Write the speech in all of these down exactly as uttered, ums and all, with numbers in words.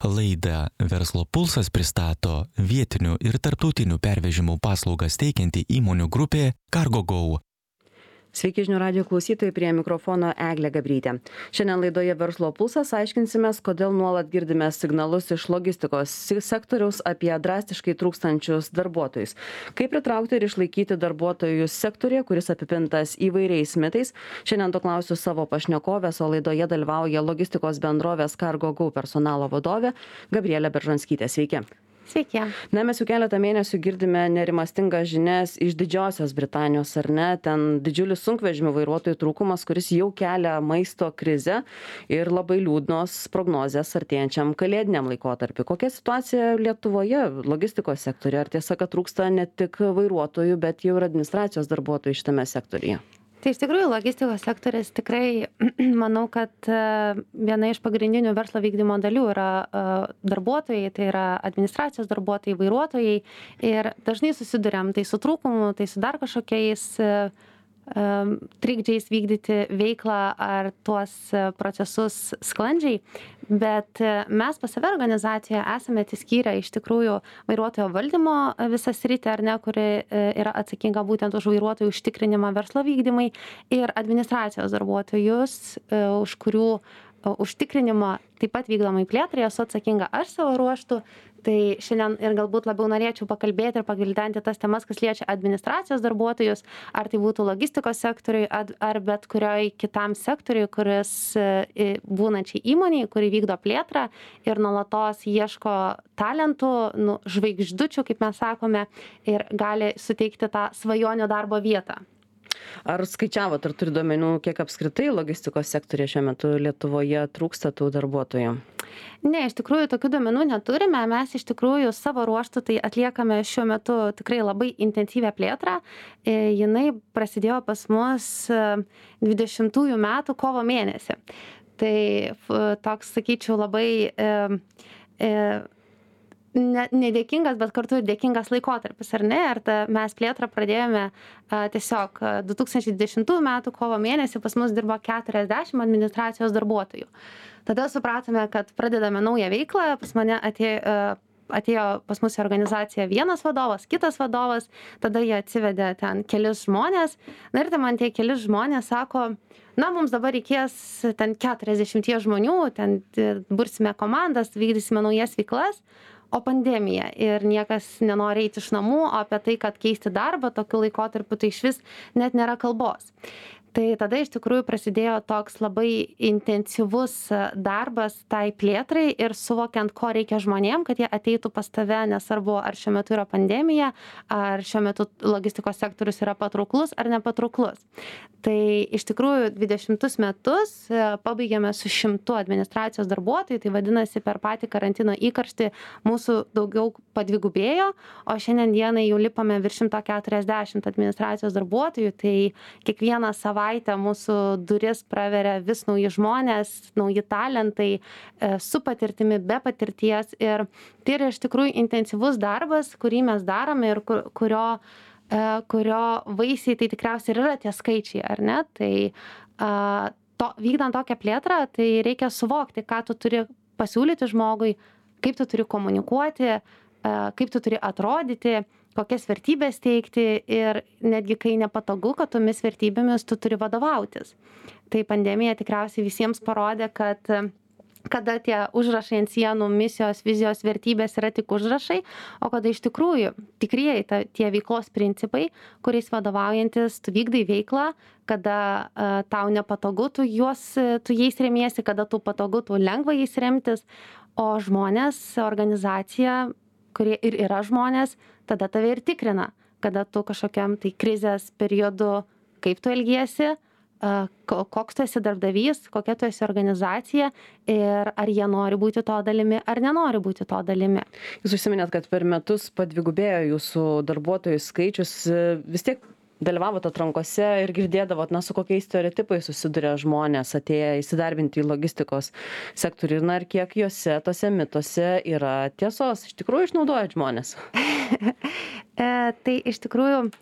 Laidą Verslo pulsas pristato vietinių ir tarptautinių pervežimų paslaugas teikianti įmonių grupė CargoGo. Sveiki žinių radijo klausytojai, prie mikrofono Eglė Gabrytė. Šiandien laidoje Verslo pulsas aiškinsimės, kodėl nuolat girdime signalus iš logistikos sektoriaus apie drastiškai trūkstančius darbuotojus. Kaip pritraukti ir išlaikyti darbuotojus sektorėje, kuris apipintas įvairiais mitais. Šiandien to klausiu savo pašnekovės, o laidoje dalyvauja logistikos bendrovės CargoGo personalo vadovė Gabrielė Beržanskytė. Sveiki. Sveiki. Na, mes jau keletą mėnesių girdime nerimastingas žinias iš Didžiosios Britanijos, ar ne? Ten didžiulis sunkvežimių vairuotojų trūkumas, kuris jau kelia maisto krizę ir labai liūdnos prognozės artėjančiam kalėdiniam laikotarpiu. Kokia situacija Lietuvoje logistikos sektoriuje? Ar tiesa, kad trūksta ne tik vairuotojų, bet jau ir administracijos darbuotojų šitame sektoriuje? Tai iš tikrųjų logistikos sektorius tikrai, manau, kad viena iš pagrindinių verslo vykdymo dalių yra darbuotojai, tai yra administracijos darbuotojai, vairuotojai ir dažnai susiduriam tai su trūkumu, tai su dar kažkokiais trikdžiais vykdyti veiklą ar tuos procesus sklandžiai, bet mes pas save organizacijoje esame atsiskyrę iš tikrųjų vairuotojo valdymo visą sritį, ar ne, kuri yra atsakinga būtent už vairuotojų užtikrinimą verslo vykdymai ir administracijos darbuotojus, už kurių užtikrinimo taip pat vykdomai plėtrai esu atsakinga aš savo ruoštų. Tai šiandien ir galbūt labiau norėčiau pakalbėti ir pagvildenti tas temas, kas liečia administracijos darbuotojus, ar tai būtų logistikos sektoriui, ar bet kurioj kitam sektoriui, kuris būnačiai įmoniai, kuri vykdo plėtrą ir nuolatos ieško talentų, nu, žvaigždučių, kaip mes sakome, ir gali suteikti tą svajonių darbo vietą. Ar skaičiavot, ar turi duomenų, kiek apskritai logistikos sektorėje šiuo metu Lietuvoje trūksta tų darbuotojų? Ne, iš tikrųjų tokių duomenų neturime. Mes iš tikrųjų savo ruoštų tai atliekame šiuo metu tikrai labai intensyvią plėtrą. E, jinai prasidėjo pas mus dvidešimtųjų metų kovo mėnesį. Tai toks, sakyčiau, labai e, e, ne, nedėkingas, bet kartu ir dėkingas laikotarpis, ar ne? Ar ta, mes plėtrą pradėjome a, tiesiog du tūkstančiai dvidešimtųjų metų kovo mėnesį pas mus dirbo keturiasdešimt administracijos darbuotojų. Tada supratome, kad pradedame naują veiklą, pas mane atėjo, atėjo pas mus į organizaciją vienas vadovas, kitas vadovas, tada jie atsivedė ten kelis žmonės, na ir tai man tie kelis žmonės sako, na, mums dabar reikės ten keturiasdešimt žmonių, ten bursime komandas, vykdysime naujas veiklas, o pandemija ir niekas nenori eiti iš namų, o apie tai, kad keisti darbą tokiu laikotarpiu, tai iš vis net nėra kalbos. Tai tada iš tikrųjų prasidėjo toks labai intensyvus darbas tai plėtrai ir suvokiant, ko reikia žmonėm, kad jie ateitų pas tave, nesvarbu, ar šiuo metu yra pandemija, ar šiuo metu logistikos sektorius yra patrauklus ar nepatrauklus. Tai iš tikrųjų dvidešimtus metus pabaigėme su šimtu administracijos darbuotojų, tai vadinasi per patį karantino įkarštį mūsų daugiau padvigubėjo, o šiandien dienai jau lipame virš šimto keturiasdešimt administracijos darbuotojų, tai kiekvieną savaitę mūsų duris praveria vis nauji žmonės, nauji talentai, su patirtimi, be patirties ir tai yra iš tikrųjų intensyvus darbas, kurį mes darome ir kurio kurio vaisiai tai tikriausiai ir yra tie skaičiai, ar ne? Tai a, to, vykdant tokią plėtrą, tai reikia suvokti, ką tu turi pasiūlyti žmogui, kaip tu turi komunikuoti, a, kaip tu turi atrodyti, kokias vertybės teikti ir netgi kai nepatogu, kad tomis vertybėmis tu turi vadovautis. Tai pandemija tikriausiai visiems parodė, kad kada tie užrašai ant sienų, misijos, vizijos, vertybės yra tik užrašai, o kada iš tikrųjų tikrieji ta, tie veiklos principai, kuriais vadovaujantis tu vykdai veiklą, kada uh, tau nepatogu, tu, juos, tu jais remiesi, kada tu patogu, tu lengva jais remtis, o žmonės, organizacija, kurie ir yra žmonės, tada tave ir tikrina, kada tu kažkokiam tai krizės periodu, kaip tu elgiesi, koks tu esi darbdavys, kokia tu esi organizacija ir ar jie nori būti to dalimi, ar nenori būti to dalimi. Jūs užsiminėt, kad per metus padvigubėjo jūsų darbuotojų skaičius, vis tiek dalyvavot atrankose ir girdėdavot, na, su kokiais stereotipais susiduria žmonės atėję įsidarbinti į logistikos sektorių ir, na, ir kiek juose, tose mituose yra tiesos, iš tikrųjų išnaudojat žmonės? e, tai iš tikrųjų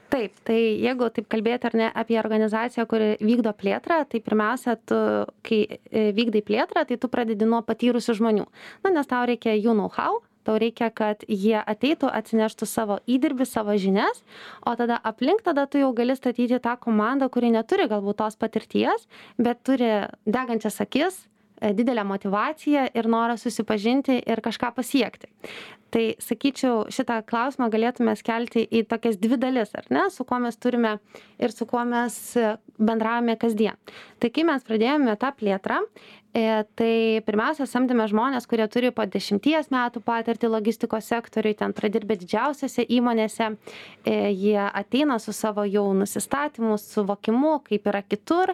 Taip, tai jeigu taip kalbėti ar ne apie organizaciją, kuri vykdo plėtrą, tai pirmiausia, tu, kai vykdai plėtrą, tai tu pradedi nuo patyrusių žmonių. Na, nes tau reikia jų know-how, tau reikia, kad jie ateitų, atsineštų savo įdirbį, savo žinias, o tada aplink tada tu jau gali statyti tą komandą, kuri neturi galbūt tos patirties, bet turi degančias akis, didelę motyvaciją ir norą susipažinti ir kažką pasiekti. Tai sakyčiau, šitą klausimą galėtume skelti į tokias dvi dalis, ar ne, su kuo mes turime ir su kuo mes bendravome kasdien. Tai kai mes pradėjome tą plėtrą, tai pirmiausia samdėme žmonės, kurie turi po dešimties metų patirtį logistikos sektoriui, ten pradirbę didžiausiose įmonėse, jie ateina su savo jau nusistatymu, suvokimu, kaip yra kitur,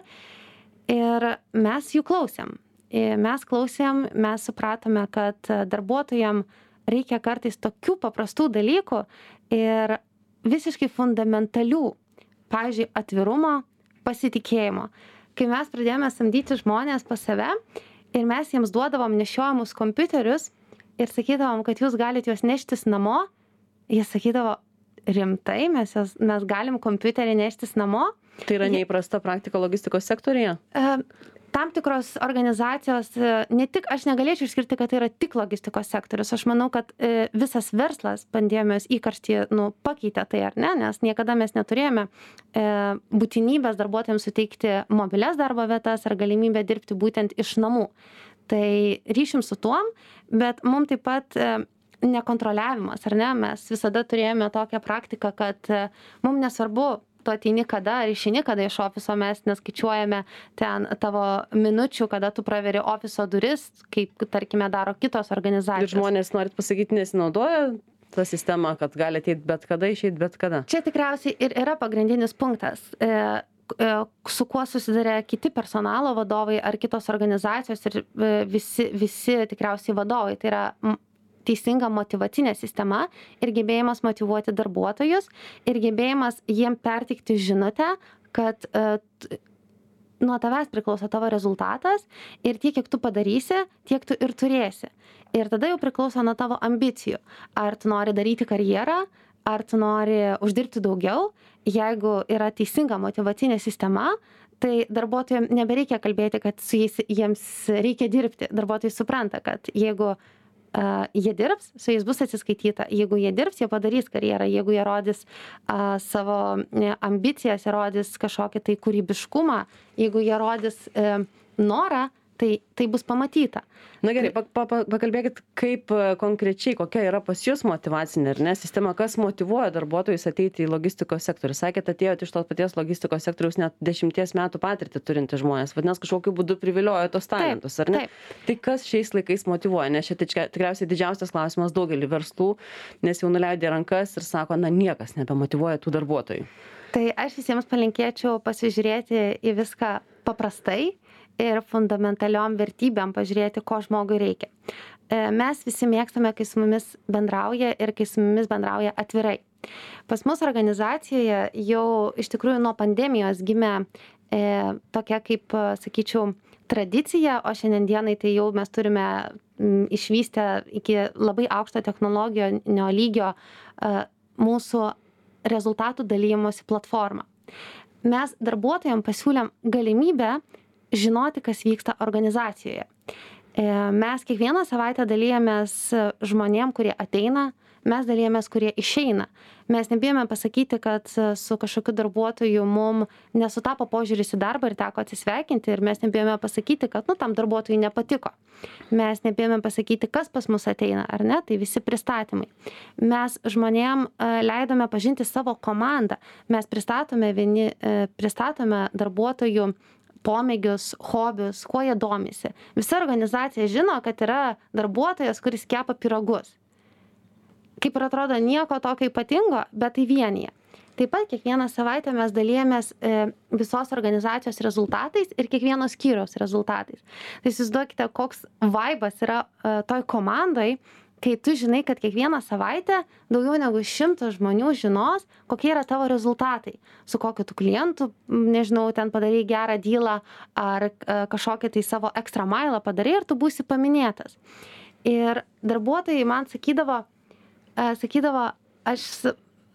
ir mes jų klausėm. Mes klausėm, mes supratome, kad darbuotojam reikia kartais tokių paprastų dalykų ir visiškai fundamentalių, pavyzdžiui, atvirumo, pasitikėjimo. Kai mes pradėjome samdyti žmonės pas save ir mes jiems duodavom nešiojamus kompiuterius ir sakydavom, kad jūs galite juos neštis namo, jie sakydavo, rimtai, mes, jos, mes galim kompiuterį neštis namo. Tai yra neįprasta praktika logistikos sektoriuje? Tam tikros organizacijos, ne tik, aš negalėčiau išskirti, kad tai yra tik logistikos sektorius. Aš manau, kad visas verslas pandemijos įkarštyje nu, pakeitė tai, ar ne, nes niekada mes neturėjome e, būtinybės darbuotojams suteikti mobilias darbo vietas ar galimybę dirbti būtent iš namų. Tai ryšim su tuom, bet mums taip pat e, nekontroliavimas, ar ne, mes visada turėjome tokią praktiką, kad e, mums nesvarbu, tu ateini kada ar išeini kada iš ofiso, mes neskaičiuojame ten tavo minučių, kada tu praveri ofiso duris, kaip, tarkime, daro kitos organizacijos. Ir žmonės, norit pasakyti, nesinaudoja tą sistemą, kad gali ateiti bet kada, išeiti bet kada? Čia tikriausiai ir yra pagrindinis punktas. E, su kuo susidarė kiti personalo vadovai ar kitos organizacijos ir visi, visi tikriausiai vadovai. Tai yra teisinga motyvacinė sistema ir gebėjimas motyvuoti darbuotojus ir gebėjimas jiem perteikti žinutę, kad uh, nuo tavęs priklauso tavo rezultatas ir tiek, kiek tu padarysi, tiek tu ir turėsi. Ir tada jau priklauso nuo tavo ambicijų. Ar tu nori daryti karjerą, ar tu nori uždirbti daugiau. Jeigu yra teisinga motyvacinė sistema, tai darbuotojams nebereikia kalbėti, kad su jais jiems reikia dirbti. Darbuotojai supranta, kad jeigu Uh, jie dirbs, su jais bus atsiskaityta. Jeigu jie dirbs, jie padarys karjerą. Jeigu jie rodys uh, savo ne, ambicijas, jie rodys kažkokį tai kūrybiškumą, jeigu jie rodys uh, norą, tai, tai bus pamatyta. Na gerai, pa, pa, pakalbėkit, kaip konkrečiai, kokia yra pas jūs motyvacinė, ar ne, sistema, kas motyvuoja darbuotojus ateiti į logistikos sektorių. Sakėt, atėjote iš tos paties logistikos sektoriaus net dešimties metų patirtį turinti žmonės, vadinasi, kažkokiu būdu privilioja tos talentus, ar ne? Taip. Tai kas šiais laikais motyvuoja, nes čia tikriausiai didžiausias klausimas daugelį verslų, nes jau nuleidė rankas ir sako, na niekas nebemotyvuoja tų darbuotojų. Tai aš visiems palinkėčiau pasižiūrėti į viską paprastai ir fundamentaliom vertybėm pažiūrėti, ko žmogui reikia. Mes visi mėgstame, kai su mumis bendrauja ir kai su mumis bendrauja atvirai. Pas mus organizacijoje jau iš tikrųjų nuo pandemijos gimė e, tokia kaip, sakyčiau, tradicija, o šiandien dienai tai jau mes turime m, išvystę iki labai aukšto technologinio lygio e, mūsų rezultatų dalymosi platformą. Mes darbuotojams pasiūlėm galimybę žinoti, kas vyksta organizacijoje. Mes kiekvieną savaitę dalyjamės žmonėm, kurie ateina, mes dalyjamės, kurie išeina. Mes nebijome pasakyti, kad su kažkokiu darbuotoju mum nesutapo požiūris į darbą ir teko atsisveikinti ir mes nebijome pasakyti, kad nu, tam darbuotojui nepatiko. Mes nebijome pasakyti, kas pas mus ateina, ar ne, tai visi pristatymai. Mes žmonėm leidome pažinti savo komandą. Mes pristatome, vieni, pristatome darbuotojų pomėgius, hobius, kuo jie domisi. Visa organizacija žino, kad yra darbuotojas, kuris kepa pyragus. Kaip ir atrodo nieko tokio ypatingo, bet tai vienyje. Taip pat kiekvieną savaitę mes dalijamės visos organizacijos rezultatais ir kiekvieno skyriaus rezultatais. Tai įsivaizduokite, koks vaibas yra toj komandai, kai tu žinai, kad kiekvieną savaitę daugiau negu šimtas žmonių žinos, kokie yra tavo rezultatai, su kokiu tu klientu, nežinau, ten padarai gerą dylą ar kažkokį tai savo extra mailą padarai ir tu būsi paminėtas. Ir darbuotojai man sakydavo, sakydavo, aš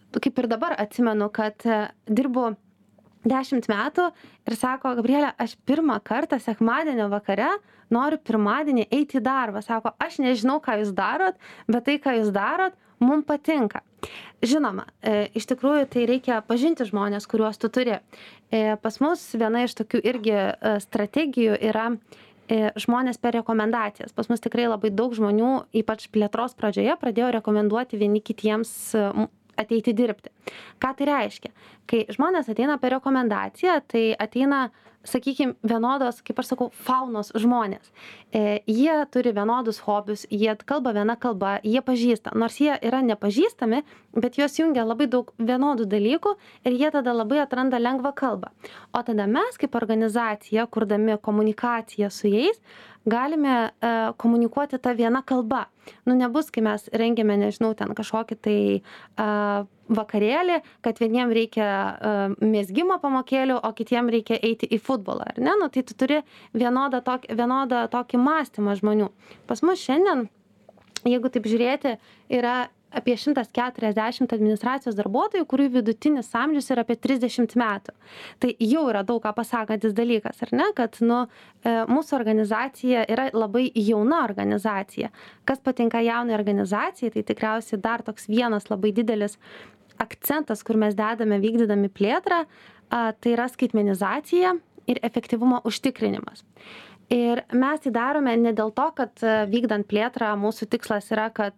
kaip ir dabar atsimenu, kad e, dirbu dešimt metų ir sako, Gabrielė, aš pirmą kartą sekmadienio vakare noriu pirmadienį eiti į darbą. Sako, aš nežinau, ką jūs darot, bet tai, ką jūs darot, mums patinka. Žinoma, e, iš tikrųjų tai reikia pažinti žmonės, kuriuos tu turi. E, pas mus viena iš tokių irgi e, strategijų yra e, žmonės per rekomendacijas. Pas mus tikrai labai daug žmonių, ypač plėtros pradžioje, pradėjo rekomenduoti vieni kitiems e, ateiti dirbti. Ką tai reiškia? Kai žmonės ateina per rekomendaciją, tai ateina, sakykime, vienodos, kaip aš sakau, faunos žmonės. E, jie turi vienodus hobius, jie kalba viena kalba, jie pažįsta. Nors jie yra nepažįstami, bet juos jungia labai daug vienodų dalykų ir jie tada labai atranda lengvą kalbą. O tada mes kaip organizacija, kurdami komunikaciją su jais, galime e, komunikuoti tą vieną kalbą. Nu, nebus, kai mes rengiame, nežinau, ten kažkokį tai e, vakarėlį, kad vieniem reikia e, mezgimo pamokėlių, o kitiem reikia eiti į futbolą, ar ne? Nu, tai tu turi vienodą tokį, vienodą tokį mąstymą žmonių. Pas mus šiandien, jeigu taip žiūrėti, yra apie šimtas keturiasdešimt administracijos darbuotojų, kurių vidutinis amžius yra apie trisdešimt metų. Tai jau yra daug ką pasakantis dalykas, ar ne, kad nu, mūsų organizacija yra labai jauna organizacija. Kas patinka jaunai organizacijai, tai tikriausiai dar toks vienas labai didelis akcentas, kur mes dedame vykdydami plėtrą, tai yra skaitmenizacija ir efektyvumo užtikrinimas. Ir mes tai darome ne dėl to, kad vykdant plėtrą mūsų tikslas yra, kad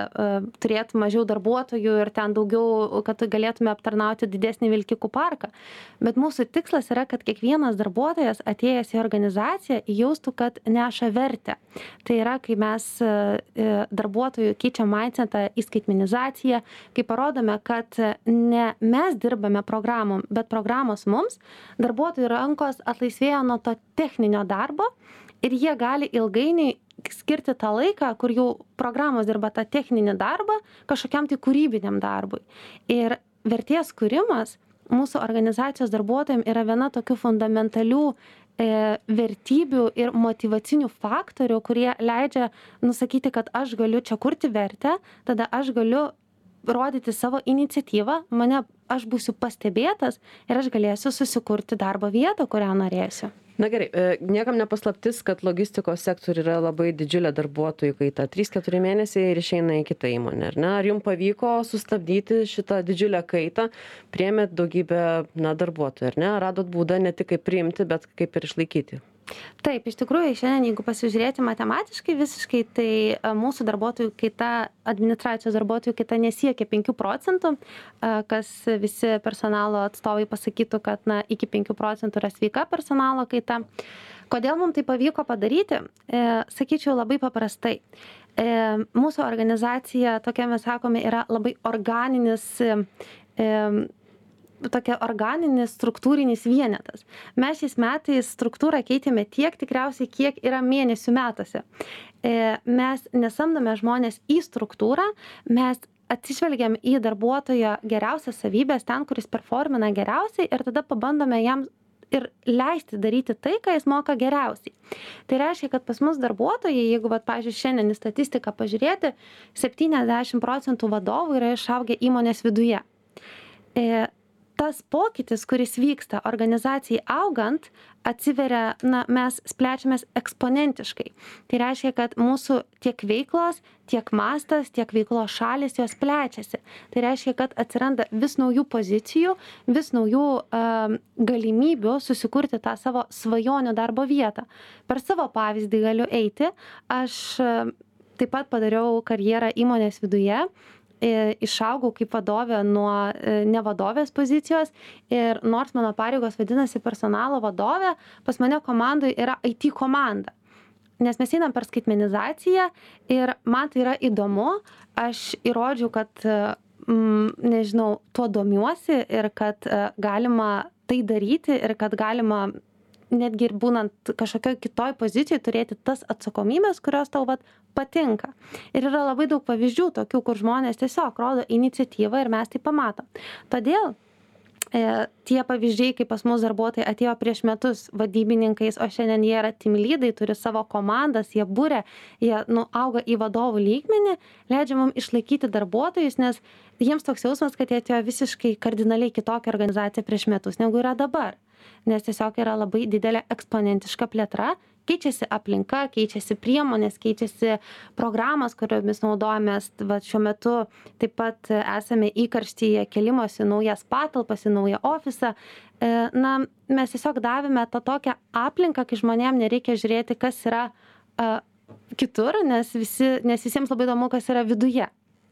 turėtų mažiau darbuotojų ir ten daugiau, kad galėtume aptarnauti didesnį vilkikų parką. Bet mūsų tikslas yra, kad kiekvienas darbuotojas atėjęs į organizaciją jaustų, kad neša vertę. Tai yra, kai mes darbuotojų keičiam mindsetą į skaitmenizaciją, kai parodome, kad ne mes dirbame programom, bet programos mums, darbuotojų rankos atlaisvėjo nuo to techninio darbo, ir jie gali ilgainiui skirti tą laiką, kur jau programos dirba tą techninį darbą, kažkokiam tai kūrybiniam darbui. Ir vertės kūrimas mūsų organizacijos darbuotojams yra viena tokių fundamentalių e, vertybių ir motyvacinių faktorių, kurie leidžia nusakyti, kad aš galiu čia kurti vertę, tada aš galiu rodyti savo iniciatyvą, mane, aš būsiu pastebėtas ir aš galėsiu susikurti darbo vietą, kurią norėsiu. Na gerai, niekam nepaslaptis, kad logistikos sektoriuje yra labai didžiulė darbuotojų kaita. trys keturi mėnesiai ir išeina į kitą įmonę, ar ne? Ar jums pavyko sustabdyti šitą didžiulę kaitą, priėmėt daugybę na, darbuotojų, ar ne? Radot būdą ne tik kaip priimti, bet kaip ir išlaikyti? Taip, iš tikrųjų, šiandien, jeigu pasižiūrėti matematiškai visiškai, tai mūsų darbuotojų kaita, administracijos darbuotojų kaita nesiekia penkių procentų, kas visi personalo atstovai pasakytų, kad na, iki penkių procentų yra sveika personalo kaita. Kodėl mums tai pavyko padaryti? E, sakyčiau, labai paprastai. E, mūsų organizacija, tokia mes sakome, yra labai organinis e, tokia organinis struktūrinis vienetas. Mes šiais metais struktūrą keitėme tiek tikriausiai, kiek yra mėnesių metuose. Mes nesamdome žmonės į struktūrą, mes atsižvelgiam į darbuotojo geriausias savybės, ten, kuris performina geriausiai ir tada pabandome jam ir leisti daryti tai, ką jis moka geriausiai. Tai reiškia, kad pas mus darbuotojai, jeigu, vat, pavyzdžiui, šiandien į statistiką pažiūrėti, septyniasdešimt procentų vadovų yra išaugę įmonės viduje. E, tas pokytis, kuris vyksta organizacijai augant, atsiveria, na, mes plečiamės eksponentiškai. Tai reiškia, kad mūsų tiek veiklos, tiek mastas, tiek veiklos šalis jos plečiasi. Tai reiškia, kad atsiranda vis naujų pozicijų, vis naujų uh, galimybių susikurti tą savo svajonių darbo vietą. Per savo pavyzdį galiu eiti. Aš uh, taip pat padariau karjerą įmonės viduje. Išaugau kaip vadovė nuo nevadovės pozicijos ir nors mano pareigos vadinasi personalo vadovė, pas mane komandai yra I T komanda. Nes mes einam per skaitmenizaciją ir man tai yra įdomu, aš įrodžiau, kad, mm, nežinau, tuo domiuosi ir kad galima tai daryti ir kad galima netgi ir būnant kažkokioj kitoj pozicijoj turėti tas atsakomybės, kurios tau vat patinka. Ir yra labai daug pavyzdžių tokių, kur žmonės tiesiog rodo iniciatyvą ir mes tai pamatom. Todėl tie pavyzdžiai, kai pas mus darbuotojai atėjo prieš metus vadybininkais, o šiandien jie yra team leadai, turi savo komandas, jie būrė, jie nu, auga į vadovų lygmenį, leidžia mums išlaikyti darbuotojus, nes jiems toks jausmas, kad jie atėjo visiškai kardinaliai kitokią organizaciją prieš metus, negu yra dabar. Nes tiesiog yra labai didelė eksponentiška plėtra, keičiasi aplinka, keičiasi priemonės, keičiasi programas, kuriomis naudojamės. Va, šiuo metu taip pat esame įkarštyje kelimosi naujas patalpas, į naują ofisą. Na, mes tiesiog davėme tą tokią aplinką, kai žmonėm nereikia žiūrėti, kas yra a, kitur, nes, visi, nes visiems labai įdomu, kas yra viduje.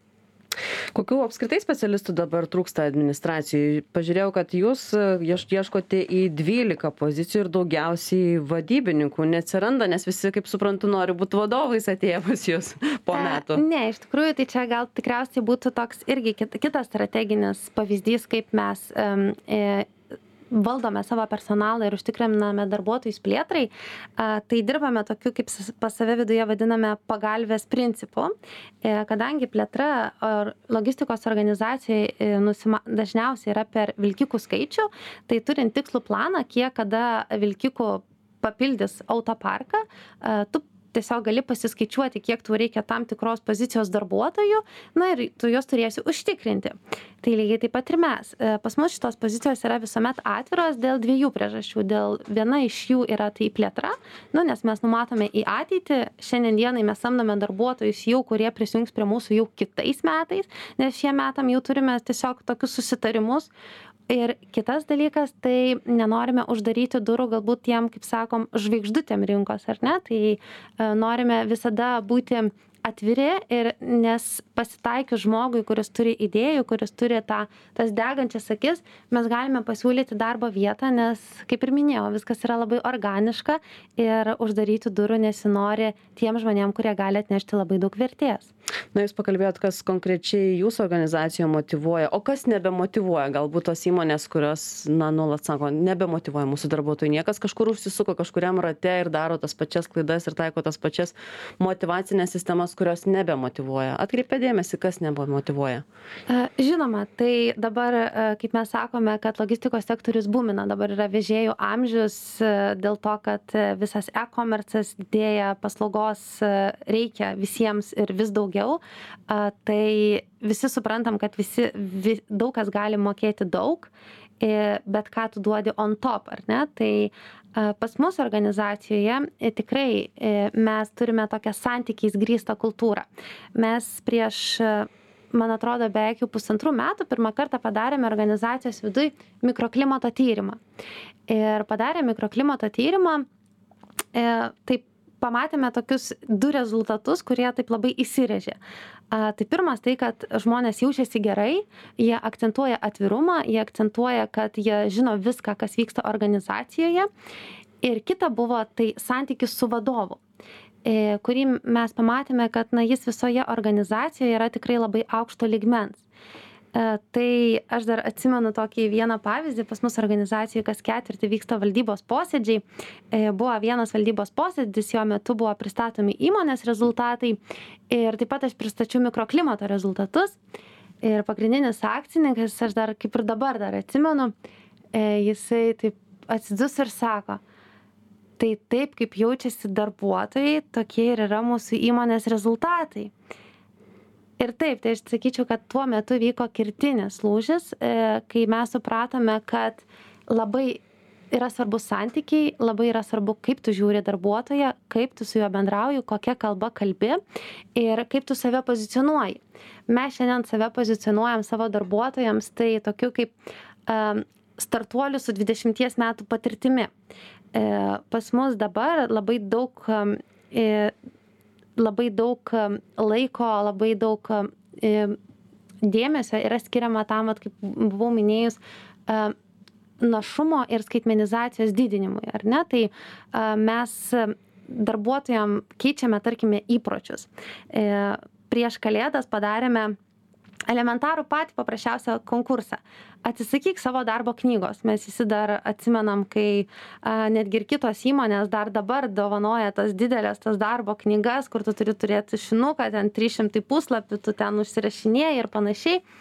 Kokių apskritai specialistų dabar trūksta administracijai? Pažiūrėjau, kad jūs ieškote į dvylika pozicijų ir daugiausiai vadybininkų neatsiranda, nes visi, kaip suprantu, nori būti vadovais atėję pas jūs po metų. Ne, iš tikrųjų, tai čia gal tikriausiai būtų toks irgi kitas strateginis pavyzdys, kaip mes um, e, valdome savo personalą ir užtikriname darbuotojus plėtrai, tai dirbame tokiu, kaip pas save viduje vadiname pagalvės principu, kadangi plėtra logistikos organizacijoje nusima, dažniausiai yra per vilkikų skaičių, tai turint tikslų planą, kiek kada vilkikų papildys autoparką, tu tiesiog gali pasiskaičiuoti, kiek tau reikia tam tikros pozicijos darbuotojų, na ir tu juos turėsi užtikrinti. Tai lygiai taip pat ir mes. Pas mus šitos pozicijos yra visuomet atviros dėl dviejų priežasčių. Dėl viena iš jų yra tai plėtra, nu, nes mes numatome į ateitį, šiandien dienai mes samdome darbuotojus jau, kurie prisijungs prie mūsų jau kitais metais, nes šie metam jau turime tiesiog tokius susitarimus. Ir kitas dalykas, tai nenorime uždaryti durų galbūt tiem, kaip sakom, žvaigždutėm rinkos, ar ne? Tai e, norime visada būti atviri ir nes pasitaikius žmogui, kuris turi idėjų, kuris turi tą, tas degančias akis, mes galime pasiūlyti darbo vietą, nes, kaip ir minėjau, viskas yra labai organiška ir uždaryti durų nesinori tiem žmonėm, kurie gali atnešti labai daug vertės. Na, jūs pakalbėjot, kas konkrečiai jūsų organizacijoje motyvuoja, o kas nebemotyvuoja, galbūt tos įmonės, kurios, na, nuolat sako, nebemotyvuoja mūsų darbuotojų, niekas kažkur užsisuko kažkuriam rate ir daro tas pačias klaidas ir taiko tas pačias motyvacinės sistemas, kurios nebemotyvuoja. Atkreipia dėmesį, kas nebemotyvuoja? Žinoma, tai dabar, kaip mes sakome, kad logistikos sektorius būmina, dabar yra vežėjų amžius dėl to, kad visas e-commerce'as didėja, paslaugos reikia visiems ir vis daugiau, tai visi suprantam, kad visi, vis, daug kas gali mokėti daug, bet ką tu duodi on top, ar ne? Tai pas mus organizacijoje tikrai mes turime tokią santykiais grįstą kultūrą. Mes prieš, man atrodo, beveik jau pusantrų metų pirmą kartą padarėme organizacijos viduj mikroklimato tyrimą. Ir padarė mikroklimato tyrimą, taip pamatėme tokius du rezultatus, kurie taip labai įsirėžė. A, tai pirmas tai, kad žmonės jaučiasi gerai, jie akcentuoja atvirumą, jie akcentuoja, kad jie žino viską, kas vyksta organizacijoje. Ir kita buvo tai santykis su vadovu, e, kurį mes pamatėme, kad na, jis visoje organizacijoje yra tikrai labai aukšto lygmens. Tai aš dar atsimenu tokį vieną pavyzdį, pas mus organizacijoje kas ketvirtį vyksta valdybos posėdžiai. Buvo vienas valdybos posėdis, jo metu buvo pristatomi įmonės rezultatai ir taip pat aš pristačiau mikroklimato rezultatus. Ir pagrindinis akcininkas, aš dar kaip ir dabar dar atsimenu, jisai taip atsidus ir sako, tai taip kaip jaučiasi darbuotojai, tokie ir yra mūsų įmonės rezultatai. Ir taip, tai aš sakyčiau, kad tuo metu vyko kirtinis lūžis, kai mes supratome, kad labai yra svarbu santykiai, labai yra svarbu, kaip tu žiūri darbuotoją, kaip tu su juo bendrauji, kokia kalba kalbi ir kaip tu save pozicionuoji. Mes šiandien save pozicionuojam savo darbuotojams, tai tokiu kaip um, startuolių su dvidešimties metų patirtimi. E, pas mus dabar labai daug um, e, labai daug laiko, labai daug dėmesio yra skiriama tam, kaip buvau minėjus, našumo ir skaitmenizacijos didinimui, ar ne? Tai mes darbuotojam keičiame, tarkime, įpročius. Prieš Kalėdas padarėme elementarų patį paprasčiausią konkursą. Atsisakyk savo darbo knygos. Mes visi dar atsimenam, kai a, netgi ir kitos įmonės dar dabar dovanoja tas didelės tas darbo knygas, kur tu turi turėti šinuką, ten trys šimtai puslapių, tu ten užsirašinėjai ir panašiai.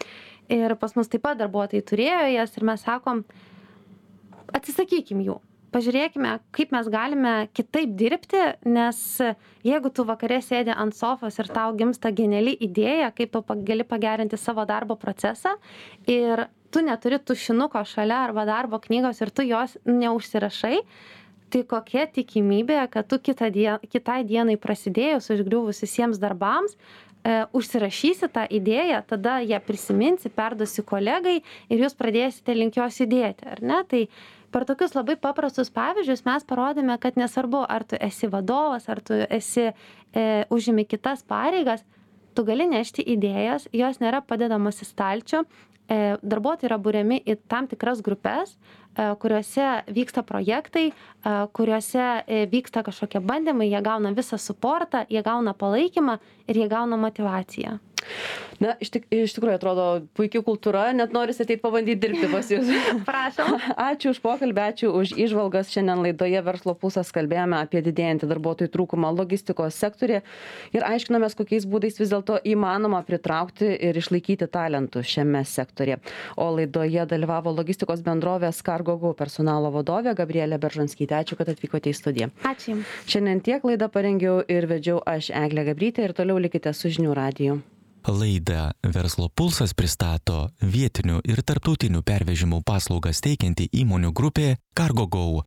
ir pas mus taip pat darbuotojai turėjo jas ir mes sakom, atsisakykim jų. Pažiūrėkime, kaip mes galime kitaip dirbti, nes jeigu tu vakare sėdi ant sofos ir tau gimsta geniali idėja, kaip tu gali pagerinti savo darbo procesą ir tu neturi tušinuko šalia arba darbo knygos ir tu jos neužsirašai, tai kokia tikimybė, kad tu kitą dien, kitai dienai prasidėjus, užgriuvus visiems darbams, e, užsirašysi tą idėją, tada ją prisiminsi, perduosi kolegai ir jūs pradėsite link jos judėti, ar ne? Tai per tokius labai paprastus pavyzdžius mes parodėme, kad nesvarbu, ar tu esi vadovas, ar tu esi e, užimi kitas pareigas, tu gali nešti idėjas, jos nėra padedamos į stalčių, e, darbuotojai yra būriami į tam tikras grupės, e, kuriuose vyksta projektai, e, kuriuose e, vyksta kažkokie bandymai, jie gauna visą suportą, jie gauna palaikymą ir jie gauna motyvaciją. Na, iš, tik, iš tikrųjų atrodo puikiai kultūra, net norisi ateit pabandyti dirbti pas jūs. Prašom. Ačiū už pokalbį, ačiū už įžvalgas. Šiandien laidoje Verslo pulsas kalbėjome apie didėjantį darbuotojų trūkumą logistikos sektorėje ir aiškinomės, kokiais būdais vis dėlto įmanoma pritraukti ir išlaikyti talentų šiame sektorėje. O laidoje dalyvavo logistikos bendrovės CargoGo personalo vadovė Gabrielė Beržanskytė. Ačiū, kad atvykote į studiją. Ačiū Jums. Šiandien tiek laidą parengiau ir vedžiau aš, Eglė Gabrytė, ir toliau likite su Žinių radiju. Laidą Verslo pulsas pristato vietinių ir tarptautinių pervežimų paslaugas teikianti įmonių grupė CargoGo.